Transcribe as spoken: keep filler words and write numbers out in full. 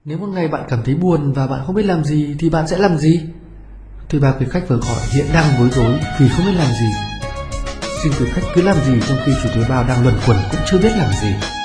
Nếu một ngày bạn cảm thấy buồn và bạn không biết làm gì thì bạn sẽ làm gì? Thuê bao quý khách vừa gọi hiện đang bối rối vì không biết làm gì. Xin quý khách cứ làm gì trong khi chủ thuê bao đang luẩn quẩn cũng chưa biết làm gì.